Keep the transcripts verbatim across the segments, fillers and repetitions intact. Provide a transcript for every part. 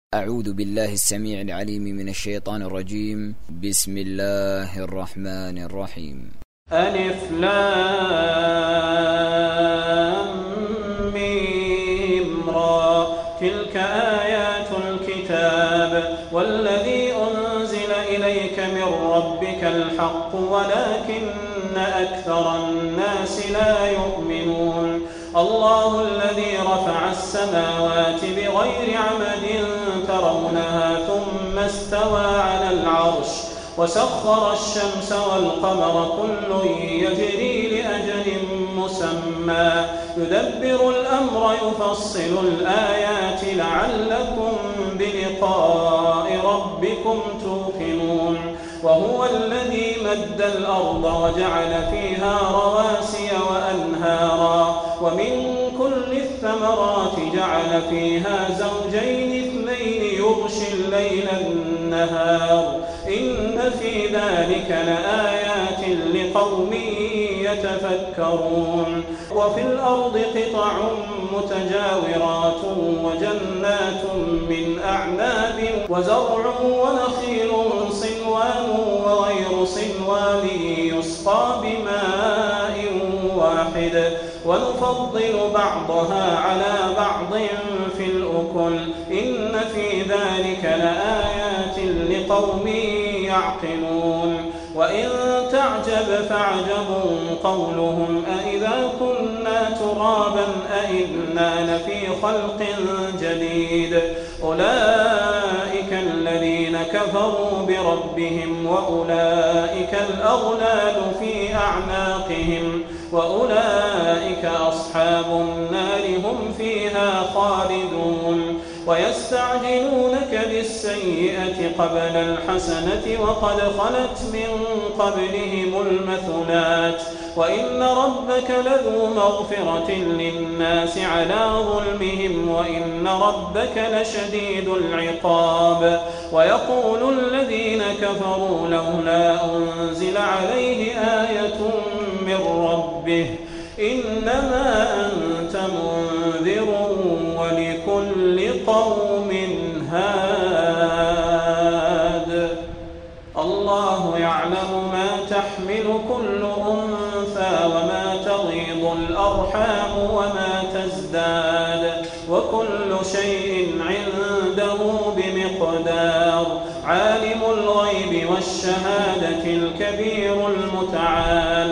أعوذ بالله السميع العليم من الشيطان الرجيم. بسم الله الرحمن الرحيم. ألف لام ميم را تلك آيات الكتاب والذي أنزل إليك من ربك الحق ولكن أكثر الناس لا يؤمنون. الله الذي رفع السماوات بغير عمد ترونها ثم استوى على العرش وسخر الشمس والقمر كل يجري لأجل مسمى يدبر الأمر يفصل الآيات لعلكم بلقاء ربكم توقنون. وهو الذي مد الأرض وجعل فيها رواسي وأنهارا ومن كل الثمرات جعل فيها زوجين اثنين يغشي الليل النهار إن في ذلك لآيات لقوم يتفكرون. وفي الأرض قطع متجاورات وجنات من أعناب وزرع ونخيل صنوان وغير صنوان يسقى بماء واحد ونفضل بعضها على بعض في الأكل إن في ذلك لآيات لقوم يعقلون. وإن تعجب فعجب قولهم أإذا كنا ترابا أإنا لفي خلق جديد أولئك الذين كفروا بربهم وأولئك الأغلال في أعناقهم وأولئك أصحاب النار هم فيها خالدون. ويستعجلونك بالسيئة قبل الحسنة وقد خلت من قبلهم المثلات وإن ربك لذو مغفرة للناس على ظلمهم وإن ربك لشديد العقاب. ويقول الذين كفروا لولا أنزل عليه آية من ربه إنما أنت منذر ولكل قوم هاد. الله يعلم ما تحمل كل أنثى وما تغيض الأرحام وما تزداد وكل شيء عنده بمقدار. عالم الغيب والشهادة الكبير المتعال.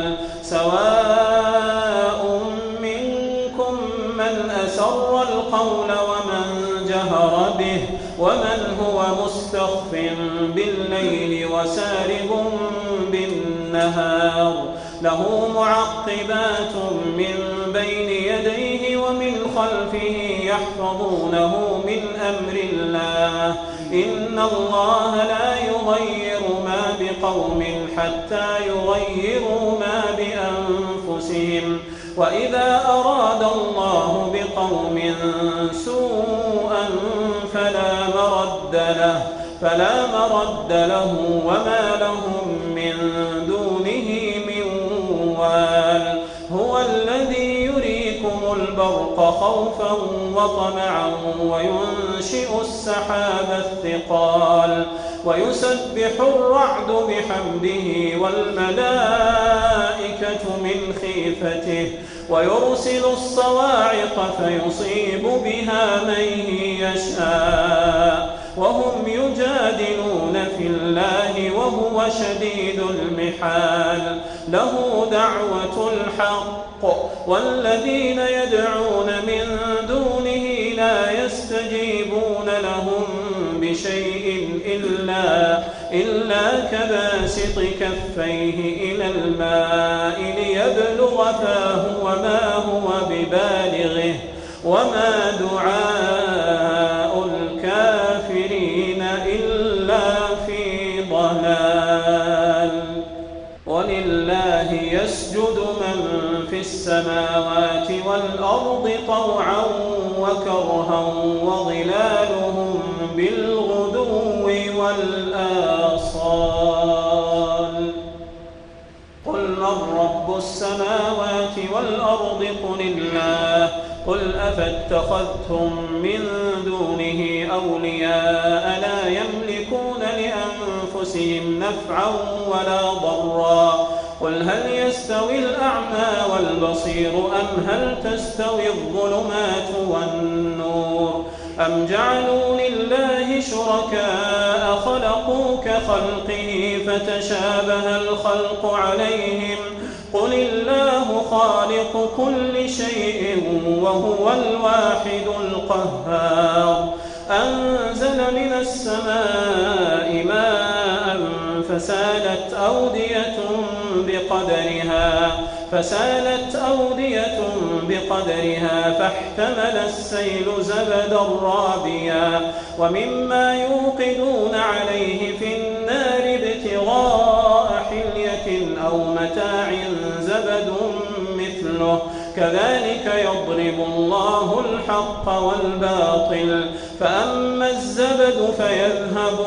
سواء منكم من أسر القول ومن جهر به ومن هو مستخف بالليل وسارب بالنهار له معقبات من بين يديه ومن خلفه يحفظونه من أمر الله إن الله لا يغير ما بقوم حتى يغيروا ما بأنفسهم وإذا أراد الله بقوم سوءا فلا مرد له فلا مرد له وما لهم من دونه من وال. هو الذي يريكم البرق خوفا وطمعا وينشئ السحاب الثقال ويسبح الرعد بحمده والملائكة من خيفته ويرسل الصواعق فيصيب بها من يشاء وهم يجادلون في الله وهو شديد المحال. له دعوة الحق والذين يدعون من دونه لا يستجيبون لهم بشيء إلا, إلا كباسط كفيه إلى الماء ليبلغ فاه وما هو ببالغه وما دعاء الكافرين إلا في ضلال. ولله يسجد من في السماوات والأرض طوعا وكرها وظلالهم بالغدو والآصال. قل من رب السماوات والأرض قل الله قل أفاتخذتم من دونه أولياء لا يملكون لأنفسهم نفعا ولا ضرا قل هل يستوي الأعمى والبصير أم هل تستوي الظلمات والنور أم جعلوا لله شركاء خلقوا كخلقه فتشابه الخلق عليهم قل الله خالق كل شيء وهو الواحد القهار أنزل من السماء ماء فسالت أودية بقدرها فسالت أودية بقدرها فاحتمل السيل زبدا رابيا ومما يوقدون عليه في النار ابتغاء حلية أو متاع زبد مثله كذلك يضرب الله الحق والباطل فأما الزبد فيذهب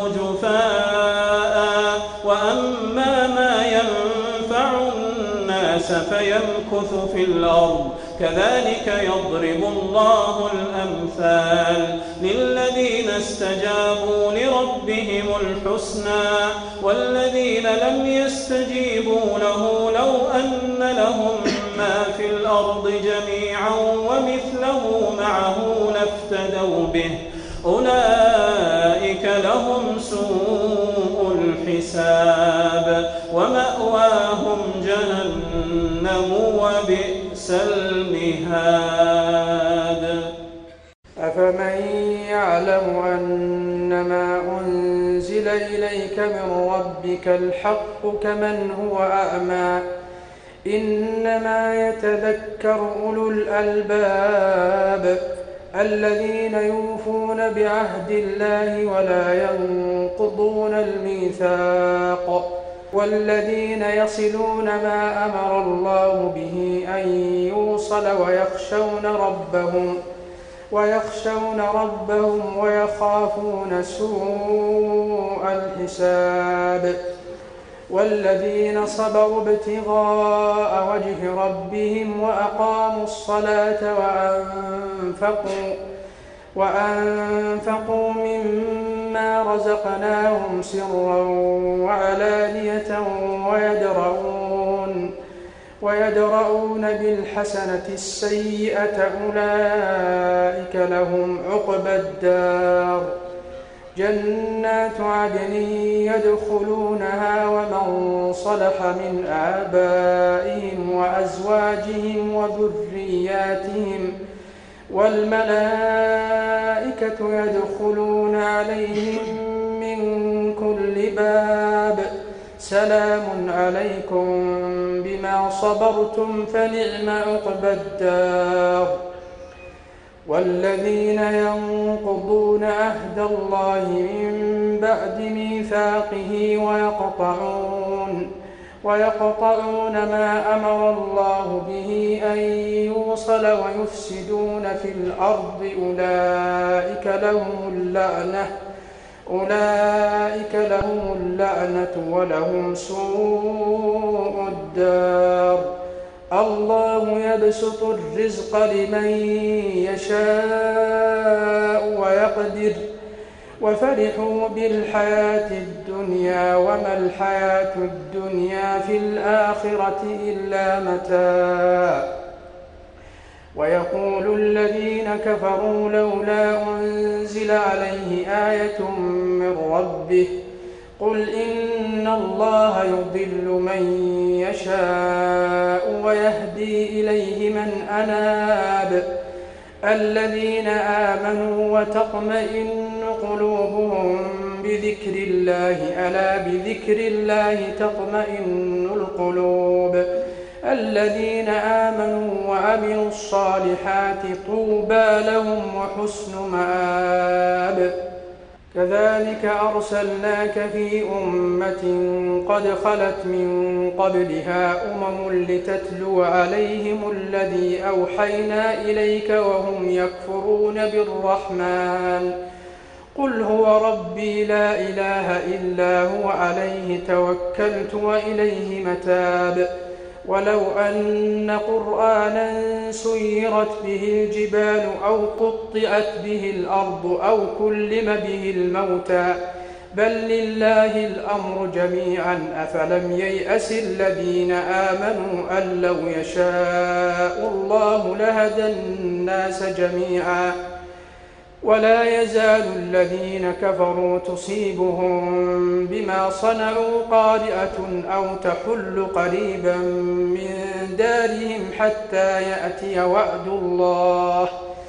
جفاء وأما ما ينفع الناس فيمكث في الأرض كذلك يضرب الله الأمثال للذين استجابوا لربهم الحسنى والذين لم يستجيبوا له لو أن لهم ما في الأرض جميعا ومثله معه لافتدوا به أولئك لهم سوء الحساب ومأواهم جهنم وبئس المهاد أفمن يعلم أنما أنزل إليك من ربك الحق كمن هو أعمى إنما يتذكر أولو الألباب الذين يوفون بعهد الله ولا ينقضون الميثاق والذين يصلون ما أمر الله به أن يوصل ويخشون ربهم ويخشون ربهم ويخافون سوء الحساب والذين صبروا ابتغاء وجه ربهم وأقاموا الصلاة وأنفقوا وأنفقوا مما رزقناهم سرا وعلانية ويدرؤون ويدرؤون بالحسنة السيئة أولئك لهم عقبى الدار جنات عدن يدخلونها ومن صلح من آبائهم وأزواجهم وذرياتهم والملائكة يدخلون عليهم من كل باب سلام عليكم بما صبرتم فنعم عقبى الدار والذين ينقضون عهد الله من بعد ميثاقه ويقطعون ويقطعون ما أمر الله به أن يوصل ويفسدون في الأرض أولئك لهم اللعنة أولئك لهم اللعنة ولهم سوء الدار الله يبسط الرزق لمن يشاء ويقدر وفرحوا بالحياة الدنيا وما الحياة الدنيا في الآخرة إلا متاع ويقول الذين كفروا لولا أنزل عليه آية من ربه قل إن الله يضل من يشاء ويهدي إليه من أناب الذين آمنوا وتطمئن قلوبهم بذكر الله ألا بذكر الله تطمئن القلوب الذين آمنوا وعملوا الصالحات طوبى لهم وحسن مآب كذلك أرسلناك في أمة قد خلت من قبلها أمم لتتلو عليهم الذي أوحينا إليك وهم يكفرون بالرحمن قل هو ربي لا إله إلا هو عليه توكلت وإليه متاب ولو أن قرآنا سيرت به الجبال أو قطعت به الأرض أو كلم به الموتى بل لله الأمر جميعا أفلم ييأس الذين آمنوا أن لو يشاء الله لهدى الناس جميعا ولا يزال الذين كفروا تصيبهم بما صنعوا قارئة أو تحل قريبا من دارهم حتى يأتي وعد الله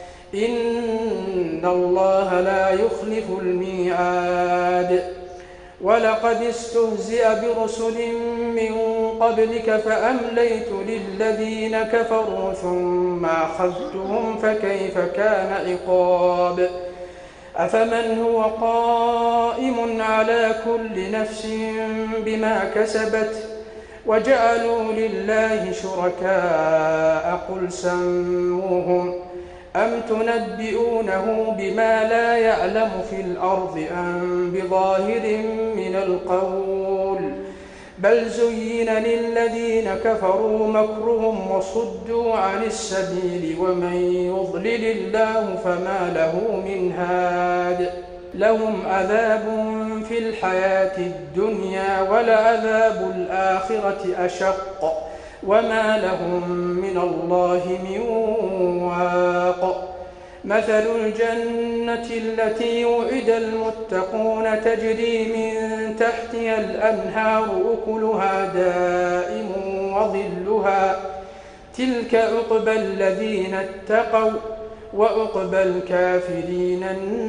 إن الله لا يخلف الميعاد ولقد استهزئ برسل من قبلك فأمليت للذين كفروا ثم أخذتهم فكيف كان عقاب أفمن هو قائم على كل نفس بما كسبت وجعلوا لله شركاء قل سموهم أم تنبئونه بما لا يعلم في الأرض أم بظاهر من القول بل زين للذين كفروا مكرهم وصدوا عن السبيل ومن يضلل الله فما له من هاد لهم عذاب في الحياة الدنيا ولعذاب الآخرة أشق وما لهم من الله من واق مثل الجنة التي وعد المتقون تجري من تحتها الأنهار أكلها دائم وظلها تلك عقبى الذين اتقوا وعقبى الكافرين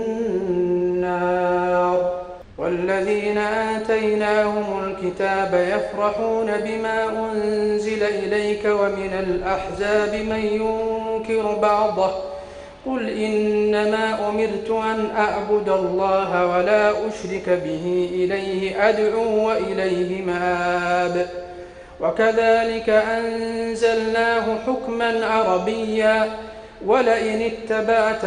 النار والذين آتيناهم الكتاب يفرحون بما أنزل إليك ومن الأحزاب من ينكر بعضه قل إنما أمرت أن أعبد الله ولا أشرك به إليه أدعو وإليه مآب وكذلك أنزلناه حكما عربيا ولئن اتبعت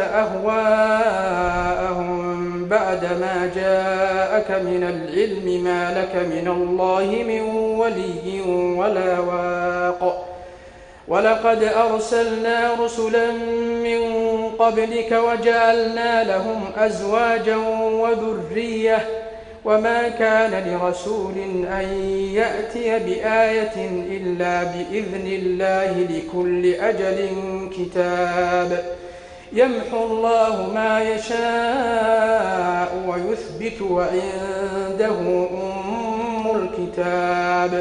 أهواءهم بعدما جاءك من العلم ما لك من الله من ولي ولا واق ولقد أرسلنا رسلا من قبلك وجعلنا لهم أزواجا وذرية وما كان لرسول أن يأتي بآية إلا بإذن الله لكل أجل كتاب يمحو الله ما يشاء ويثبت وعنده أم الكتاب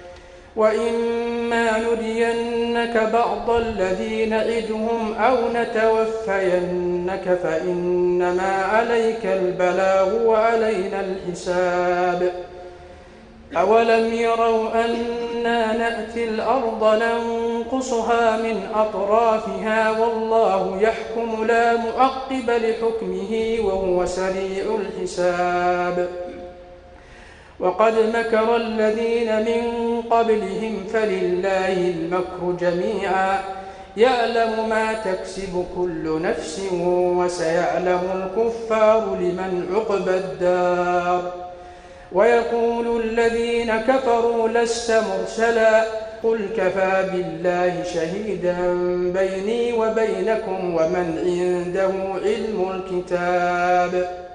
وإما نرينك بعض الذي نعدهم أو نتوفينك فإنما عليك البلاغ وعلينا الحساب أولم يروا أنا نأتي الأرض ننقصها من أطرافها والله يحكم لا معقب لحكمه وهو سريع الحساب وقد مكر الذين من قبلهم فلله المكر جميعا يعلم ما تكسب كل نفس وسيعلم الكفار لمن عقبى الدار ويقول الذين كفروا لست مرسلا قل كفى بالله شهيدا بيني وبينكم ومن عنده علم الكتاب